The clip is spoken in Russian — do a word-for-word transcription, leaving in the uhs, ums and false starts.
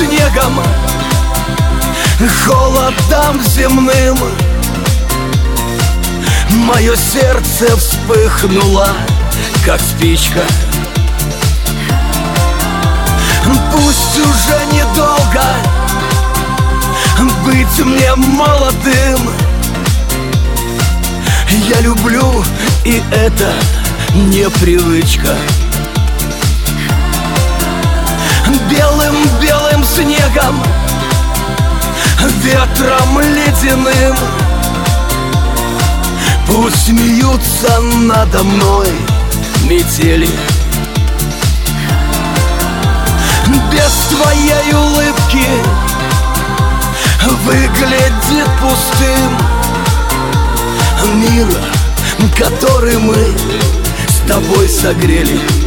снегом, холодом земным. Мое сердце вспыхнуло, как спичка. Пусть уже недолго быть мне молодым. Я люблю, и это не привычка. Белым-белым снегом, ветром ледяным. Пусть смеются надо мной метели. Без твоей улыбки выглядит пустым мир, который мы с тобой согрели.